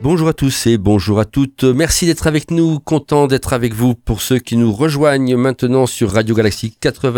Bonjour à tous et bonjour à toutes. Merci d'être avec nous, content d'être avec vous pour ceux qui nous rejoignent maintenant sur Radio Galaxie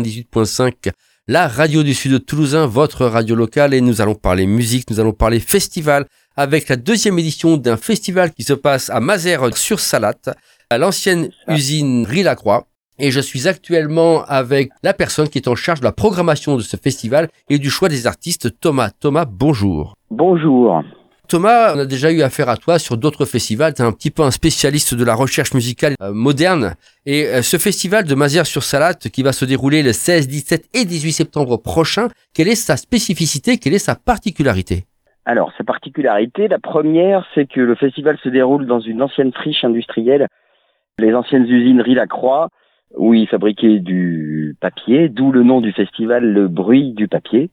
98.5, la radio du Sud Toulousain, votre radio locale, et nous allons parler musique, nous allons parler festival avec la deuxième édition d'un festival qui se passe à Mazères-sur-Salatte, à l'ancienne usine Rie-Lacroix. Et je suis actuellement avec la personne qui est en charge de la programmation de ce festival et du choix des artistes, Thomas. Thomas, bonjour. Bonjour. Thomas, on a déjà eu affaire à toi sur d'autres festivals. Tu es un petit peu un spécialiste de la recherche musicale moderne. Et ce festival de Mazères-sur-Salatte qui va se dérouler le 16, 17 et 18 septembre prochain, quelle est sa spécificité, quelle est sa particularité ? Alors, sa particularité, la première, c'est que le festival se déroule dans une ancienne friche industrielle, les anciennes usines Rie-Lacroix, où ils fabriquaient du papier, d'où le nom du festival, le bruit du papier.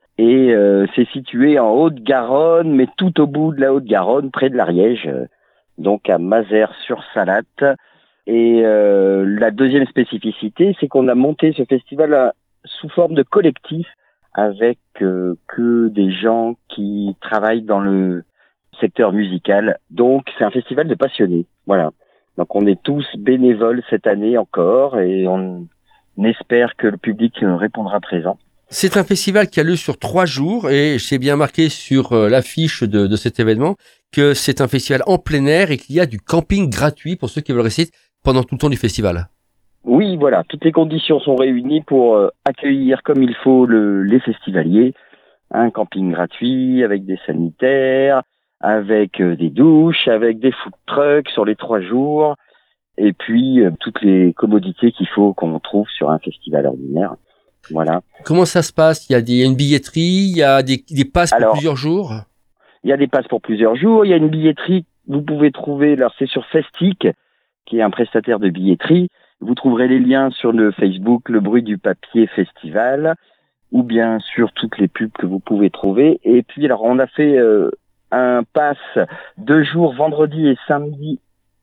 Et c'est situé en Haute-Garonne, mais tout au bout de la Haute-Garonne, près de l'Ariège, donc à Mazères-sur-Salatte. Et la deuxième spécificité, c'est qu'on a monté ce festival sous forme de collectif, avec que des gens qui travaillent dans le secteur musical. Donc c'est un festival de passionnés, voilà. Donc on est tous bénévoles cette année encore et on espère que le public répondra présent. C'est un festival qui a lieu sur 3 jours et j'ai bien marqué sur l'affiche de cet événement que c'est un festival en plein air et qu'il y a du camping gratuit pour ceux qui veulent rester pendant tout le temps du festival. Oui, voilà, toutes les conditions sont réunies pour accueillir comme il faut les festivaliers. Un camping gratuit avec des sanitaires, avec des douches, avec des food trucks sur les 3 jours, et puis toutes les commodités qu'il faut qu'on trouve sur un festival ordinaire. Voilà. Comment ça se passe ? Il y a une billetterie, il y a des passes pour plusieurs jours ? Il y a des passes pour plusieurs jours, il y a une billetterie, vous pouvez trouver, alors c'est sur Festic, qui est un prestataire de billetterie. Vous trouverez les liens sur le Facebook, le bruit du papier festival, ou bien sur toutes les pubs que vous pouvez trouver. Et puis, alors, on a fait un pass 2 jours, vendredi et samedi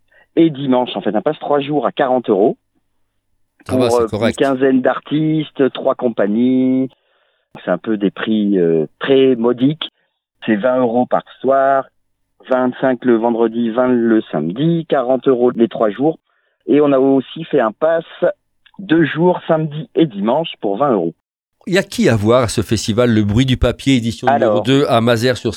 et dimanche. En fait, un pass 3 jours à 40 € pour une quinzaine d'artistes, 3 compagnies. C'est un peu des prix très modiques. C'est 20 € par soir, 25 le vendredi, 20 le samedi, 40 € les 3 jours. Et on a aussi fait un pass 2 jours, samedi et dimanche, pour 20 €. Il y a qui à voir à ce festival, le bruit du papier, édition numéro 2 à Mazères-sur-Salatte ?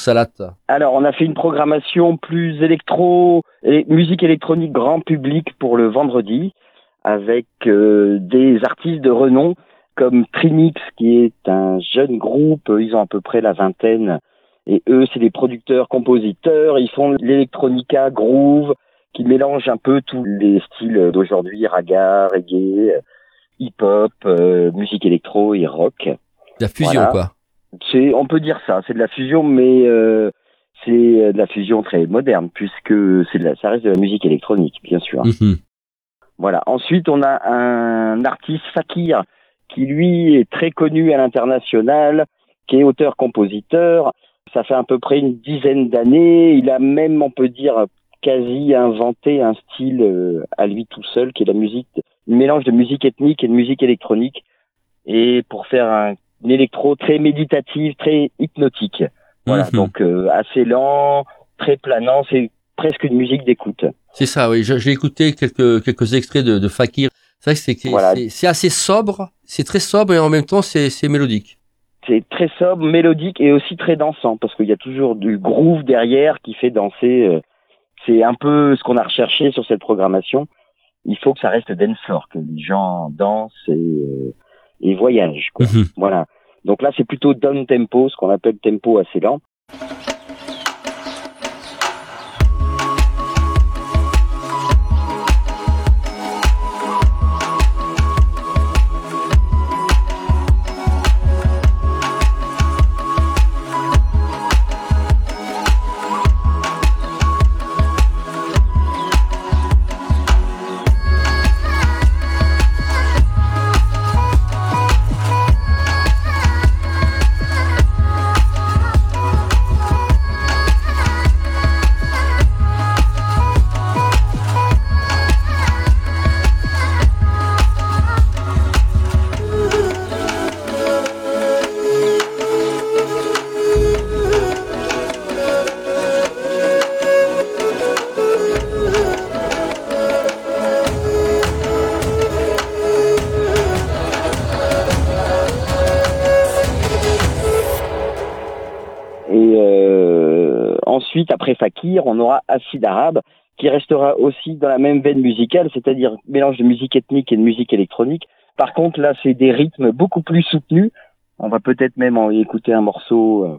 Alors, on a fait une programmation plus électro, et musique électronique grand public pour le vendredi, avec des artistes de renom, comme Trinix, qui est un jeune groupe, ils ont à peu près la vingtaine, et eux, c'est des producteurs-compositeurs, ils font l'électronica, groove, qui mélange un peu tous les styles d'aujourd'hui, raga, reggae, hip-hop, musique électro et rock. La fusion, quoi. On peut dire ça, c'est de la fusion, mais c'est de la fusion très moderne, puisque ça reste de la musique électronique, bien sûr. Mm-hmm. Voilà. Ensuite, on a un artiste, Fakir, qui lui est très connu à l'international, qui est auteur-compositeur. Ça fait à peu près une dizaine d'années. Il a même, on peut dire, quasi inventé un style à lui tout seul, qui est la musique, un mélange de musique ethnique et de musique électronique, et pour faire un électro très méditatif, très hypnotique. Voilà, donc assez lent, très planant, c'est presque une musique d'écoute. C'est ça, oui. J'ai écouté quelques extraits de Fakir. C'est vrai que c'est assez sobre, c'est très sobre et en même temps c'est mélodique. C'est très sobre, mélodique et aussi très dansant, parce qu'il y a toujours du groove derrière qui fait danser. C'est un peu ce qu'on a recherché sur cette programmation. Il faut que ça reste dancefloor, que les gens dansent et voyagent, quoi. Voilà. Donc là, c'est plutôt down tempo, ce qu'on appelle tempo assez lent. Et ensuite, après Fakir, on aura Acide Arabe, qui restera aussi dans la même veine musicale, c'est-à-dire mélange de musique ethnique et de musique électronique. Par contre, là, c'est des rythmes beaucoup plus soutenus. On va peut-être même en écouter un morceau.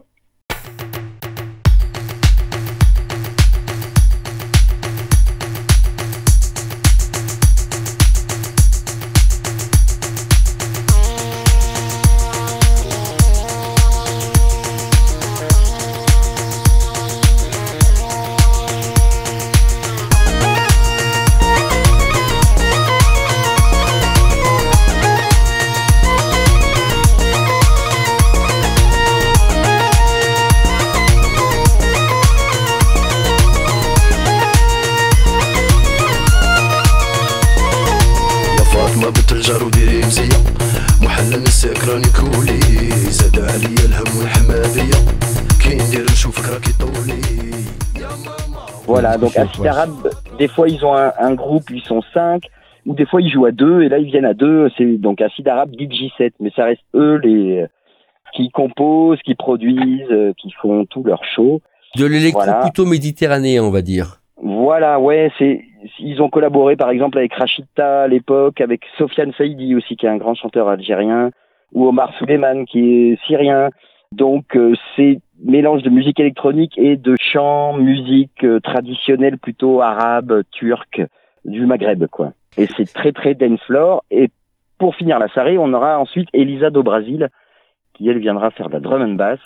Voilà, donc Acide Arabe, des fois ils ont un groupe, ils sont 5, ou des fois ils jouent à 2, et là ils viennent à 2, c'est donc Acide Arabe DJ7, mais ça reste eux qui composent, qui produisent, qui font tout leur show. De l'électro plutôt méditerranéen, on va dire. Voilà, ouais, ils ont collaboré par exemple avec Rachida à l'époque, avec Sofiane Saïdi aussi, qui est un grand chanteur algérien, ou Omar Souleyman, qui est syrien. Donc c'est mélange de musique électronique et de chant, musique traditionnelle plutôt arabe, turque, du Maghreb, quoi. Et c'est très très dance floor. Et pour finir la soirée, on aura ensuite Elisa do Brasil, qui elle viendra faire de la drum and bass.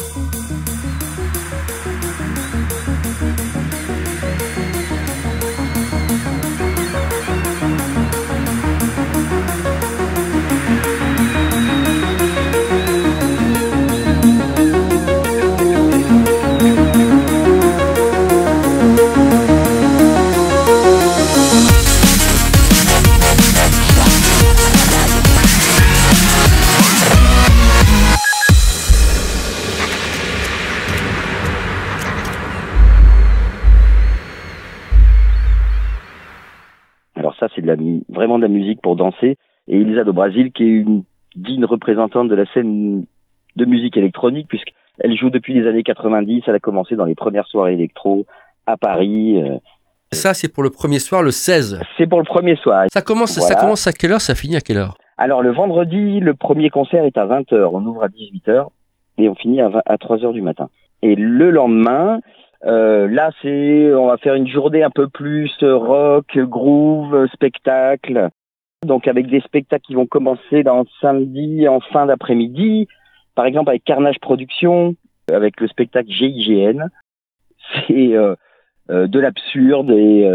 Ça, c'est vraiment de la musique pour danser. Et Elisa do Brasil, qui est une digne représentante de la scène de musique électronique, puisqu'elle joue depuis les années 90. Elle a commencé dans les premières soirées électro à Paris. Ça, c'est pour le premier soir, le 16. C'est pour le premier soir. Ça commence à quelle heure, ça finit à quelle heure? Alors, le vendredi, le premier concert est à 20h. On ouvre à 18h et on finit à 3h du matin. Et le lendemain... là, on va faire une journée un peu plus rock, groove, spectacle. Donc avec des spectacles qui vont commencer dans samedi en fin d'après-midi. Par exemple avec Carnage Productions, avec le spectacle GIGN. C'est de l'absurde et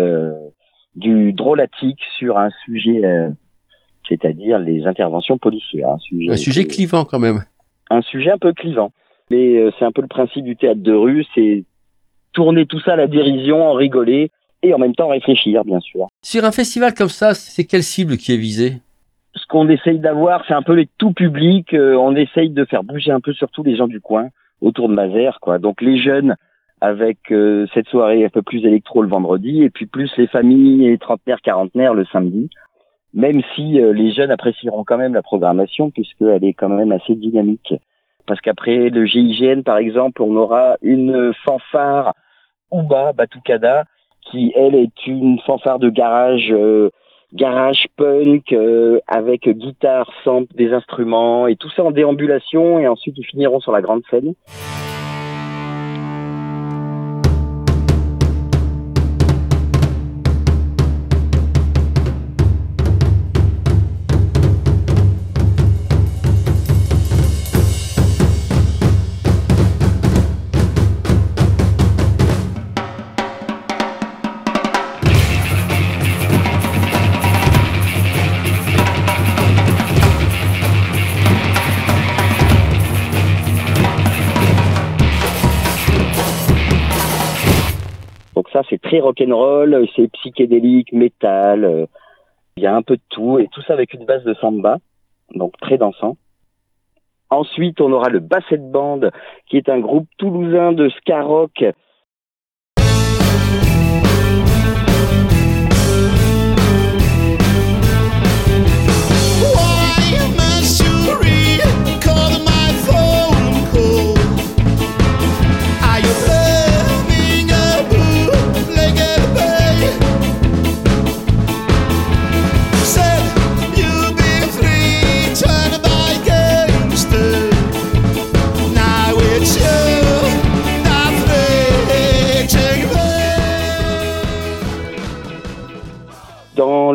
du drôlatique sur un sujet, c'est-à-dire les interventions policières. Un sujet clivant quand même. Un sujet un peu clivant. Mais c'est un peu le principe du théâtre de rue, c'est tourner tout ça à la dérision, en rigoler, et en même temps réfléchir, bien sûr. Sur un festival comme ça, c'est quelle cible qui est visée? Ce qu'on essaye d'avoir, c'est un peu les tout publics. On essaye de faire bouger un peu surtout les gens du coin, autour de Mazères, quoi. Donc les jeunes, avec cette soirée un peu plus électro le vendredi, et puis plus les familles et trentenaires, quarantenaires le samedi. Même si les jeunes apprécieront quand même la programmation, puisqu'elle est quand même assez dynamique. Parce qu'après le GIGN, par exemple, on aura une fanfare Ouba Batucada, qui, elle, est une fanfare de garage punk, avec guitare, sample, des instruments, et tout ça en déambulation, et ensuite ils finiront sur la grande scène. Ça, c'est très rock'n'roll, c'est psychédélique, métal, il y a un peu de tout, et tout ça avec une base de samba, donc très dansant. Ensuite, on aura le Basset Band, qui est un groupe toulousain de ska rock.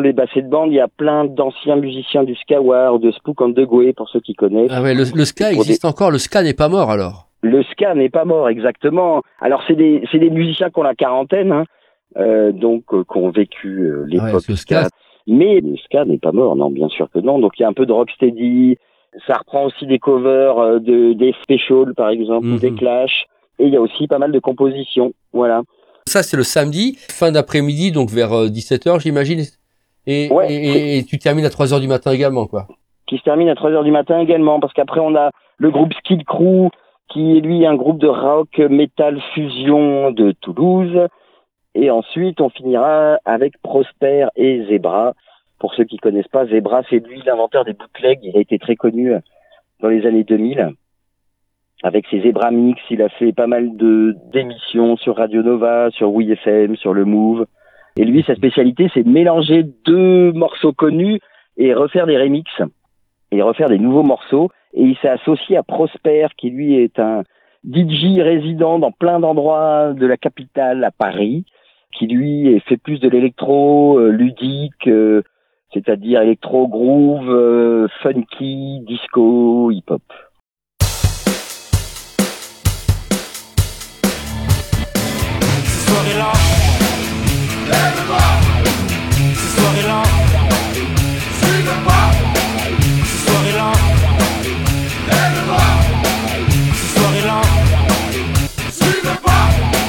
les bassets de bande, il y a plein d'anciens musiciens du ska war, de Spook and the Gway, pour ceux qui connaissent. Ah ouais, le ska existe encore, le ska n'est pas mort alors. Le ska n'est pas mort, exactement. Alors c'est des musiciens qui ont la quarantaine, hein, qui ont vécu l'époque ska. Mais le ska n'est pas mort, non, bien sûr que non. Donc il y a un peu de rocksteady, ça reprend aussi des covers des Special par exemple, ou des Clash, et il y a aussi pas mal de compositions, voilà. Ça c'est le samedi, fin d'après-midi, donc vers 17h j'imagine, et tu termines à 3h du matin également, quoi. Qui se termine à 3h du matin également, parce qu'après on a le groupe Skid Crew, qui est lui un groupe de rock metal fusion de Toulouse. Et ensuite, on finira avec Prosper et Zebra. Pour ceux qui connaissent pas, Zebra, c'est lui l'inventeur des bootlegs. Il a été très connu dans les années 2000. Avec ses Zebra Mix, il a fait pas mal d'émissions sur Radio Nova, sur Oui FM, sur le Move. Et lui, sa spécialité, c'est de mélanger 2 morceaux connus et refaire des remixes. Et refaire des nouveaux morceaux. Et il s'est associé à Prosper, qui lui est un DJ résident dans plein d'endroits de la capitale, à Paris, qui lui fait plus de l'électro ludique, c'est-à-dire électro groove, funky, disco, hip-hop. Ces soirées-là, lève-moi. Ces soirées-là, suive-moi. Ces soirées-là, lève-moi. Ces soirées-là, suive-moi.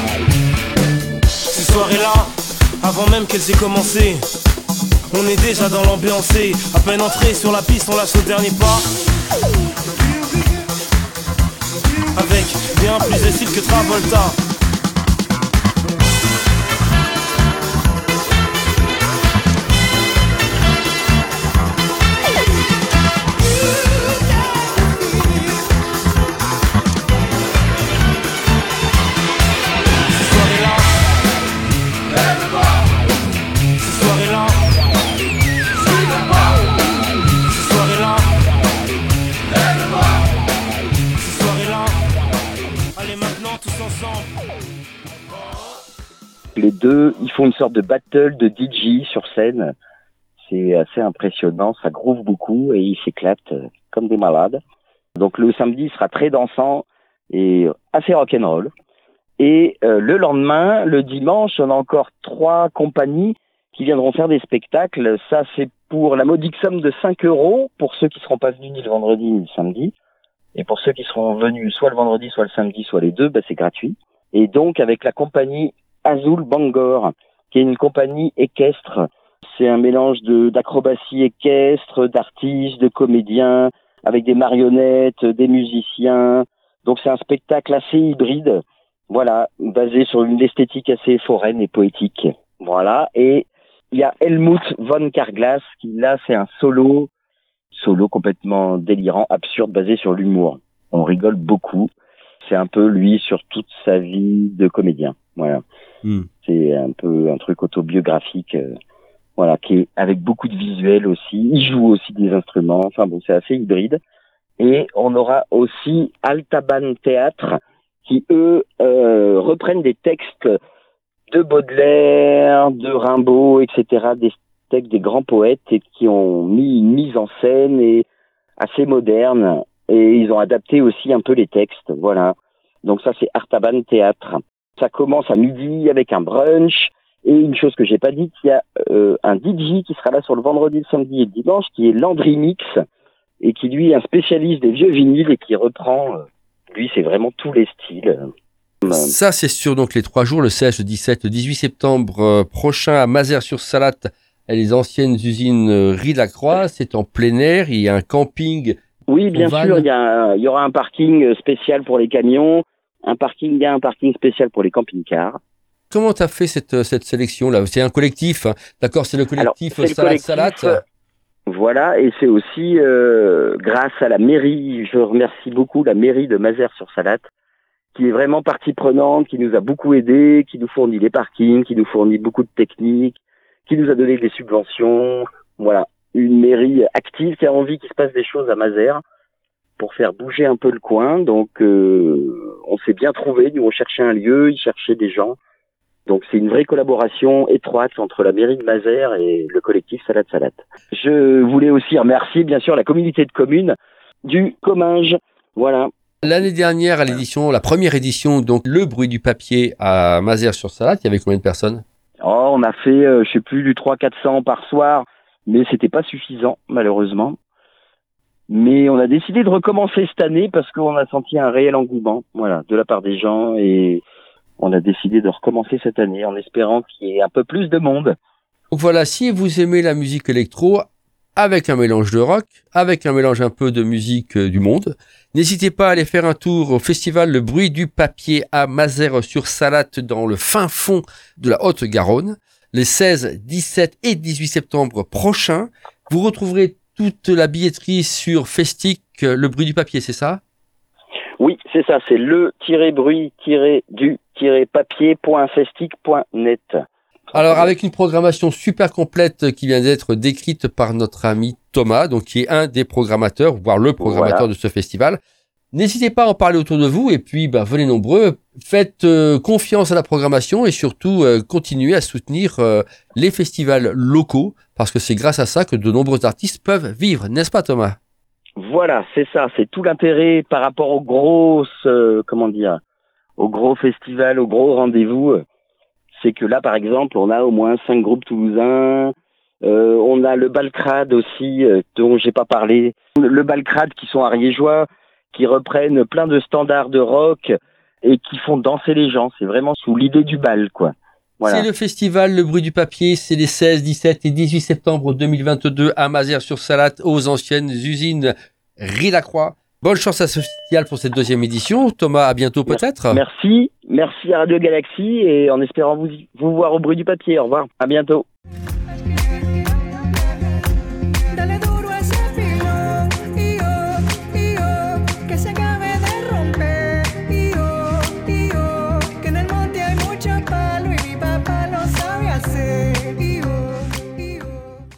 Ces soirées-là, avant même qu'elles aient commencé, on est déjà dans l'ambiance. À peine entré sur la piste, on lâche le dernier pas. Avec bien plus de style que Travolta. Les deux, ils font une sorte de battle de DJ sur scène. C'est assez impressionnant, ça groove beaucoup et ils s'éclatent comme des malades. Donc le samedi sera très dansant et assez rock'n'roll. Et le lendemain, le dimanche, on a encore 3 compagnies qui viendront faire des spectacles. Ça, c'est pour la modique somme de 5 € pour ceux qui ne seront pas venus ni le vendredi ni le samedi. Et pour ceux qui seront venus soit le vendredi, soit le samedi, soit les deux, c'est gratuit. Et donc avec la compagnie Azul Bangor, qui est une compagnie équestre. C'est un mélange d'acrobatie équestre, d'artistes, de comédiens, avec des marionnettes, des musiciens. Donc c'est un spectacle assez hybride, voilà, basé sur une esthétique assez foraine et poétique. Voilà, et il y a Helmut von Karglas, qui là c'est un solo complètement délirant, absurde, basé sur l'humour. On rigole beaucoup. C'est un peu lui sur toute sa vie de comédien. Voilà. C'est un peu un truc autobiographique, voilà, qui est avec beaucoup de visuels aussi. Il joue aussi des instruments. Enfin bon, c'est assez hybride. Et on aura aussi Altaban Théâtre, qui eux reprennent des textes de Baudelaire, de Rimbaud, etc., des textes des grands poètes et qui ont mis une mise en scène et assez moderne. Et ils ont adapté aussi un peu les textes, voilà. Donc ça, c'est Artaban Théâtre. Ça commence à midi avec un brunch. Et une chose que j'ai pas dite, il y a un DJ qui sera là sur le vendredi, le samedi et le dimanche, qui est Landry Mix, et qui, lui, est un spécialiste des vieux vinyles et qui reprend, lui, c'est vraiment tous les styles. Ça, c'est sur donc les 3 jours, le 16, le 17, le 18 septembre prochain à Mazères-sur-Salate, à les anciennes usines Rie-la-Croix. C'est en plein air, il y a un camping. Oui, bien sûr, il y aura un parking spécial pour les camions, un parking spécial pour les camping-cars. Comment tu as fait cette sélection-là? C'est un collectif, hein. D'accord, c'est le collectif Salade. Voilà, et c'est aussi grâce à la mairie, je remercie beaucoup la mairie de Mazères-sur-Salate, qui est vraiment partie prenante, qui nous a beaucoup aidés, qui nous fournit les parkings, qui nous fournit beaucoup de techniques, qui nous a donné des subventions. Voilà, une mairie active qui a envie qu'il se passe des choses à Mazères pour faire bouger un peu le coin. Donc on s'est bien trouvé, nous on cherchait un lieu, ils cherchaient des gens. Donc c'est une vraie collaboration étroite entre la mairie de Mazères et le collectif Salade Salade. Je voulais aussi remercier bien sûr la communauté de communes du Comminges. Voilà. L'année dernière, à la première édition, donc le bruit du papier à Mazères-sur-Salate, il y avait combien de personnes? On a fait, je sais plus, du 300-400 par soir, mais c'était pas suffisant, malheureusement. Mais on a décidé de recommencer cette année parce qu'on a senti un réel engouement, voilà, de la part des gens, et on a décidé de recommencer cette année en espérant qu'il y ait un peu plus de monde. Donc voilà, si vous aimez la musique électro, avec un mélange de rock, avec un mélange un peu de musique du monde, n'hésitez pas à aller faire un tour au festival Le Bruit du Papier à Mazères-sur-Salate dans le fin fond de la Haute-Garonne, les 16, 17 et 18 septembre prochains. Vous retrouverez toute la billetterie sur Festic, Le Bruit du Papier, c'est ça? Oui, c'est ça, c'est le-bruit-du-papier.festic.net. Alors, avec une programmation super complète qui vient d'être décrite par notre ami Thomas, donc qui est un des programmateurs, voire le programmateur de ce festival. N'hésitez pas à en parler autour de vous et puis venez nombreux. Faites confiance à la programmation et surtout continuez à soutenir les festivals locaux parce que c'est grâce à ça que de nombreux artistes peuvent vivre, n'est-ce pas Thomas? Voilà, c'est ça, c'est tout l'intérêt par rapport aux grosses, aux gros festivals, aux gros rendez-vous. C'est que là, par exemple, on a au moins 5 groupes toulousains. On a le Balcrade aussi, dont j'ai pas parlé. Le Balcrade qui sont ariégeois, qui reprennent plein de standards de rock et qui font danser les gens. C'est vraiment sous l'idée du bal, quoi. Voilà. C'est le festival Le Bruit du Papier. C'est les 16, 17 et 18 septembre 2022 à Mazères-sur-Salate, aux anciennes usines Rie-la-Croix. Bonne chance à ce festival pour cette deuxième édition. Thomas, à bientôt peut-être. Merci à Radio Galaxy et en espérant vous voir au Bruit du Papier. Au revoir, à bientôt.